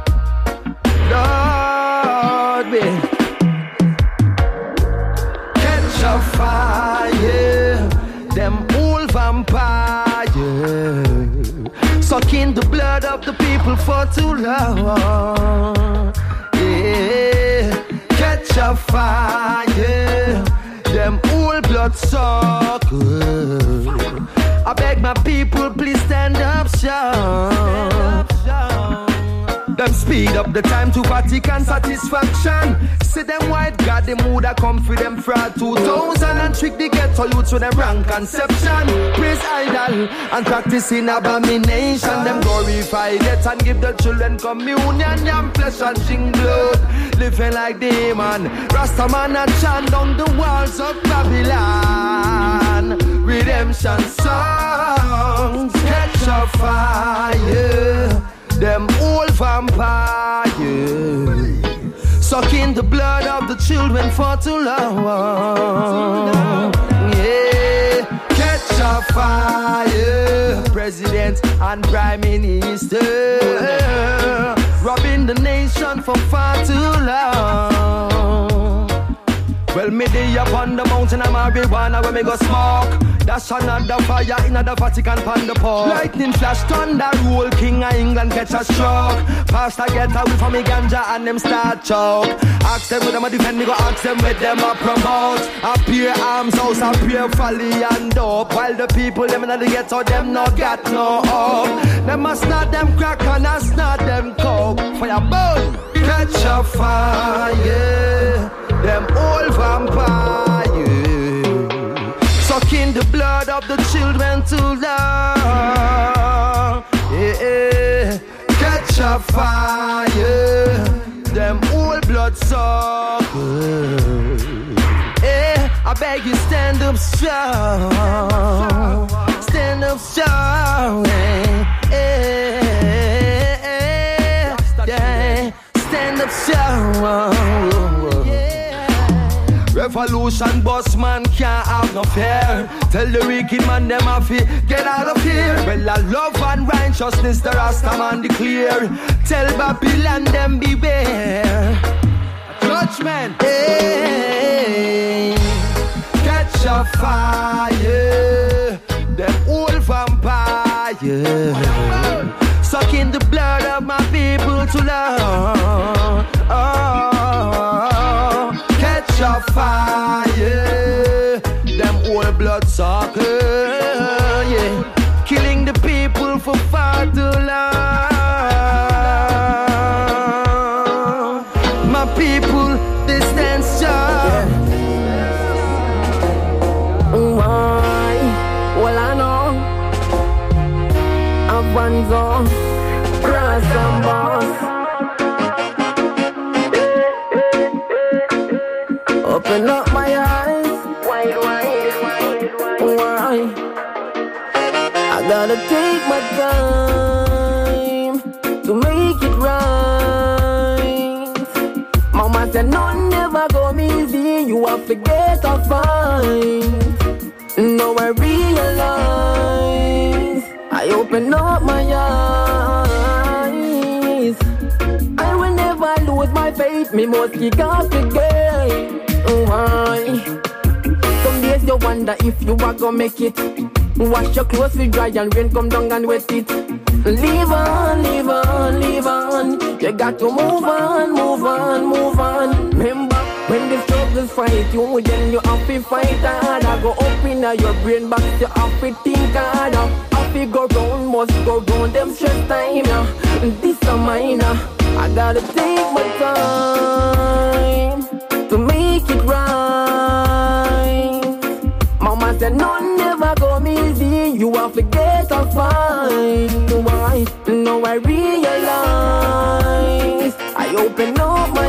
Lord, me catch a fire, them old vampire, sucking the blood of the people for too long. Yeah, catch a fire, them old blood suckers. I beg my people, please stand up, shout. Them speed up the time to Vatican satisfaction. See them white god, them woulda come for them fraud 2000 and trick the ghetto youth with them wrong conception. Praise idol and practicing abomination. Them glorify death and give the children communion. Yam flesh and drink blood, living like demon. Rastaman and chant down the walls of Babylon. Redemption songs catch a fire. Them old vampires sucking the blood of the children for too long. Yeah, catch a fire. President and Prime Minister robbing the nation for far too long. Well, me day up on the mountain of marijuana where me go smoke. That's another fire in the Vatican pan the pole. Lightning flash, thunder roll, King of England catch a stroke. Pastor get away from me ganja and them start choke. Ask them with them a defend, me go ask them with them a promote. Appear arms house, appear folly and dope. While the people them in the ghetto, them no got no hope. Them must not them crack and us not them coke. Fire burn, catch a fire. Them old vampire. Sucking the blood of the children too long. Yeah, catch a fire. Them old blood suckers. Yeah, I beg you stand up strong. Stand up strong. Yeah, yeah. Stand up strong. Revolution boss man can't have no fear. Tell the wicked man them have to get out of here. Well, I love and righteousness the Rasta man declare. Tell Babylon them beware. Judgment, hey, catch a fire. Them old vampire sucking the blood of my people to love. Oh, catch a fire. Them old blood sucker, yeah, killing the people for far too long. My people, they stand strong. Why? Well, I know I'm one zone, cross some boss. Open up my eyes, wide, wide, why? I gotta take my time to make it right. Mama said, no, never go easy, you have to get a fight. Now I realize, I open up my eyes. I will never lose my faith, me must kick off the game. Why? Some days you wonder if you are gonna make it. Wash your clothes with dry and rain come down and wet it. Live on, live on, live on. You got to move on, move on, move on. Remember, when the struggles fight you, then you have to fight harder. Go up in your brain box, you have to think harder. Have to go round, must go round. Them stress time, yeah. This a minor. I gotta take my time to make it right. Mama said, no, never go easy, you have to get a fight. Why? Now I realize, I open up my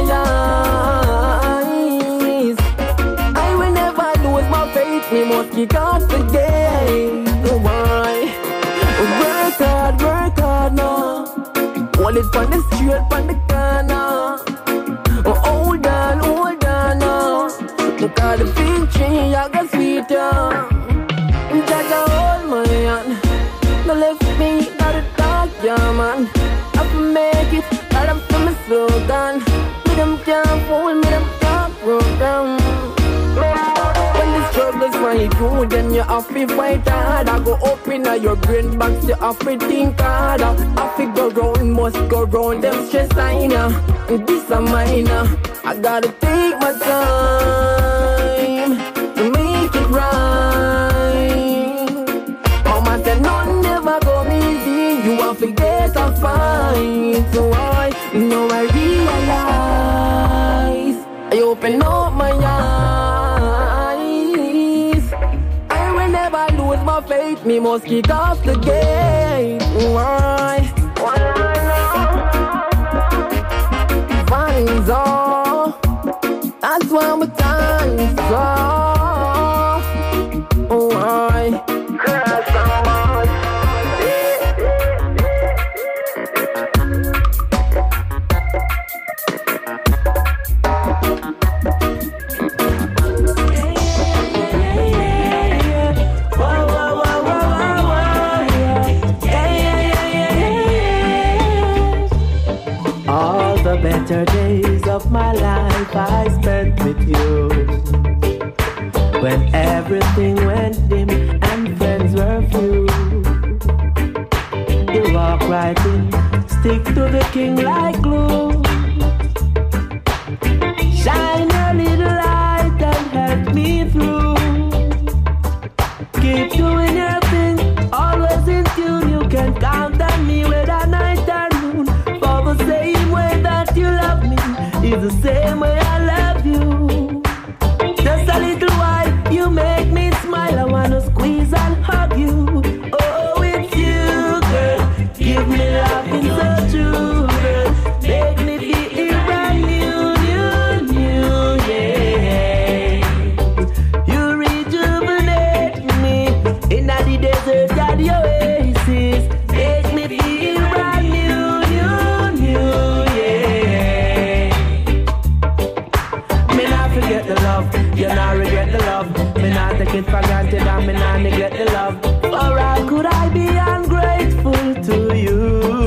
eyes. I will never lose my faith, we must kick off the game. Why? Work hard now. Hold it on the street, on the corner. Hold on now. Look at the pinching, I got sweeter. Jaja hold my hand. No left me, not a dark, yeah man. I can make it, got up from my slogan. Me them can't fool, me them can't program. When the struggles find you, then you have to fight hard. I go up in your brain box, you have to think harder. I have to go round, must go round. Them stress line, this a minor. I gotta take my time to make it right. Mama said, no, never go easy, you have to get a fight. So I know I realize, I open up my eyes. I will never lose my faith, me must kick off the game. Why? Vines on, that's why my time is off. Why? Crash on all the better days of of my life I spent with you. When everything went dim and friends were few, you walk right in, stick to the king like glue. Shine a little light and help me through. Keep doing your thing, always in tune. You can count on me whether night or noon. For the same way that you love me is the same way I love you. Just a little while, you make me smile. I wanna squeeze and hug you. Oh, it's you, girl. Give me loving so true, girl. Make me feel brand new, yeah. You rejuvenate me in the desert of the oasis. Make me feel brand new, yeah. Me not forget the love, you not regret the love. Me not take it for granted and me not neglect the love. Or how could I be ungrateful to you?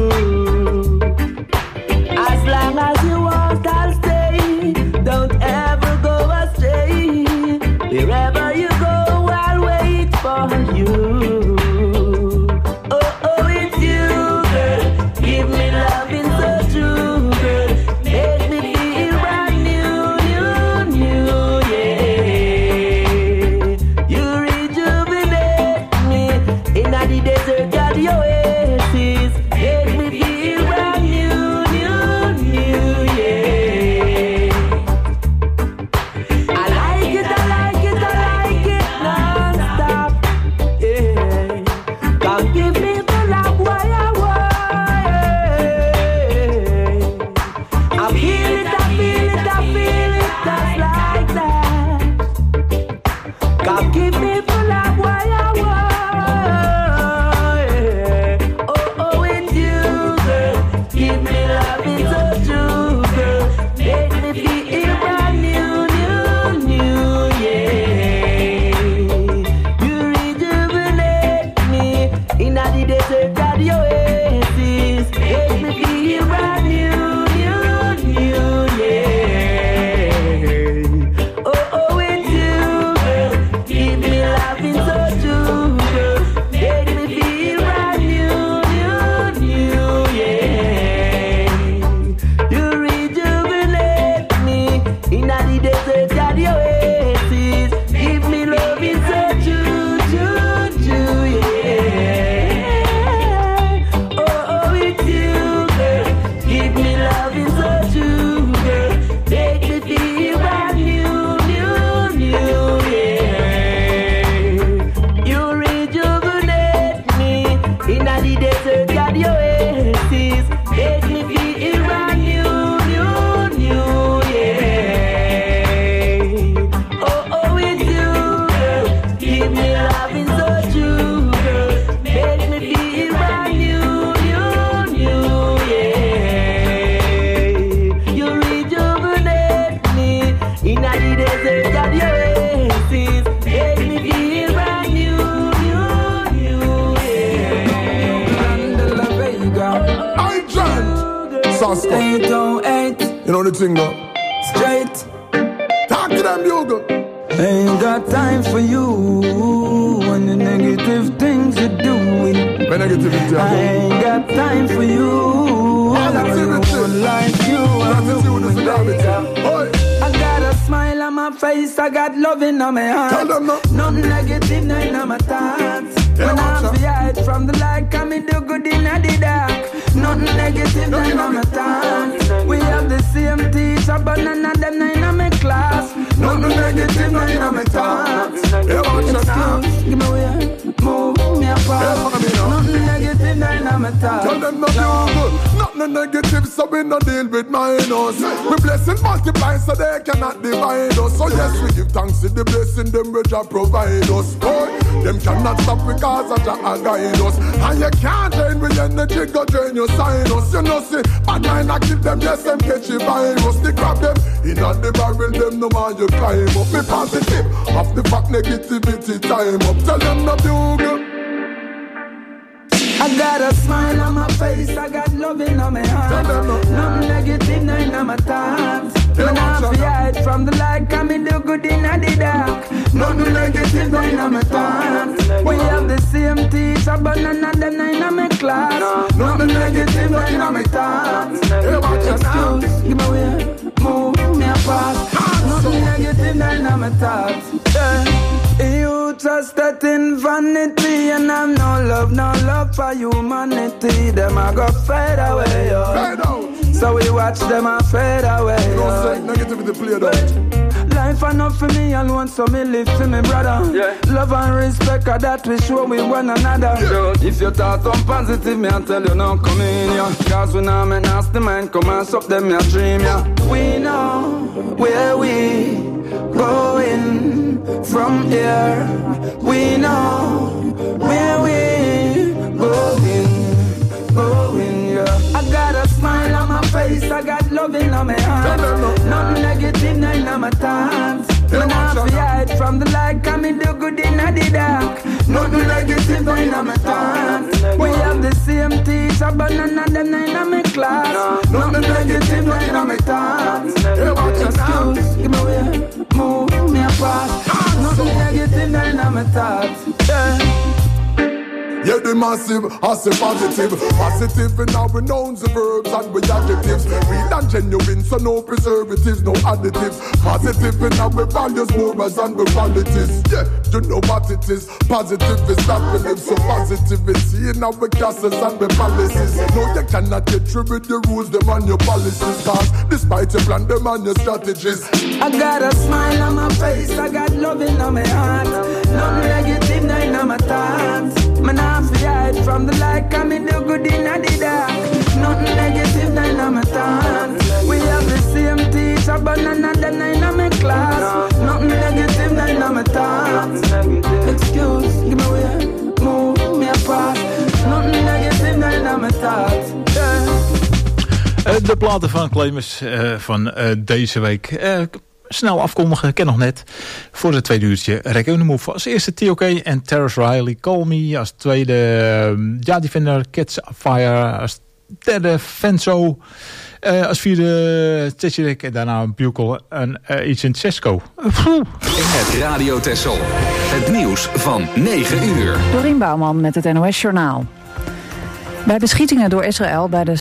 As long as you want, I'll stay. Don't ever go astray. Wherever you go, I'll wait for you. Oh, it's you, girl. Give me loving so true, girl. Make me feel brand new, yeah. You rejuvenate me in the desert of the oasis. Make me feel brand new, yeah. I like it non-stop, yeah. Come give me the love why I want. I feel it just like that. Come give me the love why I want. Oh, it's you, girl. Give me loving so true, girl. Make me feel brand new, yeah. You rejuvenate me in the desert of the oasis. Make me feel brand new, yeah. Oh, it's you, girl. Give me loving so true, girl. Make me feel brand new, yeah. You rejuvenate me in the desert of the oasis. Give me loving so true, yeah. Oh, it's you, girl. Give me loving so true, girl. Make me feel brand new, yeah. You rejuvenate me in the desert of the oasis. Make me feel brand new, yeah. Oh, it's you, girl. Give me loving so true, girl. Make me feel brand new, yeah. You rejuvenate me in the desert of the oasis. Make me feel brand new, yeah. I chant. Sasko. 808. You know the thing though. Straight. Talk to them, Bugle. Ain't got time for you and the negative things you're doing. Negativity. I ain't got time for you. Everyone like you. I got a smile on my face, I got love in my heart. Tell them no. Nothing negative, nothing on my thoughts. When I be hide from the light, come me do good in the dark. Nothing negative, nothing on my thoughts. We have the same teacher, but none of them nine on my class. Nothing negative, nothing on my thoughts. Give me way, move me apart. Nothing negative, nothing on my thoughts. Tell them no Bugle. Nothing negative, so we no deal with minus. We blessing multiply so they cannot divide us. So yes, we give thanks to the blessing them which Jah provide us. Boy, them cannot stop because of Jah guide us. And you can't drain with energy, go drain your sinus. You know see, bad mind I kill them, yes them catch the virus. They grab them, in at the barrel them no man you climb up. Me positive, off the fact negativity time up. Tell them no Bugle. I got a smile on my face, I got love in my heart. Nothing negative, nothing on my thoughts. from the light, come me do good in the dark. Nothing negative in my thoughts. We have the same teacher, but none of them in my class. Nothing negative in my thoughts. Excuse, give me way, move me apart. Nothing negative in my thoughts. You trusted in vanity, and I'm no love for humanity. Them I go fade away, yo. Fade out. So we watch them a fade away. Don't say negativity played out. Life enough for me alone, so me live for me brother. Yeah. Love and respect, that we show with one another. Yeah. If you thought I'm positive, me I tell you now come in, yeah. Cause we now make nasty mind, come and stop them, your dream, yeah. We know where we going from here. We know where we going, yeah. I got a smile on my face, I got love in my heart. Nothing negative in my thoughts. When I hide from the light, come in do good in the dark. Nothing negative in my thoughts. We have the same teacher, but none of them in my class. Nothing negative in my thoughts. Excuse, give me way, move me apart. Nothing negative in my thoughts. Yeah, the massive, I say positive. Positive in our nouns, the verbs and we adjectives. Real and genuine, so no preservatives, no additives. Positive in our values, morals and the qualities. Yeah, you know what it is. Positive is that we live, so positivity in our castles and the palaces. No, you cannot get through with the rules, them and your policies. Cause despite your plan, them and your strategies. I got a smile on my face, I got love in my heart. Nothing negative in my thoughts. Man, I feel hide from the light, come in do good in the dark. Nothing negative in my thoughts. We have the same teacher, but none of them in my class. Nothing negative in my thoughts. Excuse, give me way, move me apart. Nothing negative in my thoughts. De platen van Claimers van deze week. Snel afkondigen, ken nog net. Voor het tweede uurtje Reggae on the Move. Als eerste TOK en Terrace Riley, Call Me. Als tweede Defender, Cats Fire. Als derde Fenzo. Als vierde Tessirek en daarna Bucle en Agent Sesco. Het Radio Texel. Het nieuws van 9 uur. Dorien Bouwman met het NOS Journaal. Bij beschietingen door Israël bij de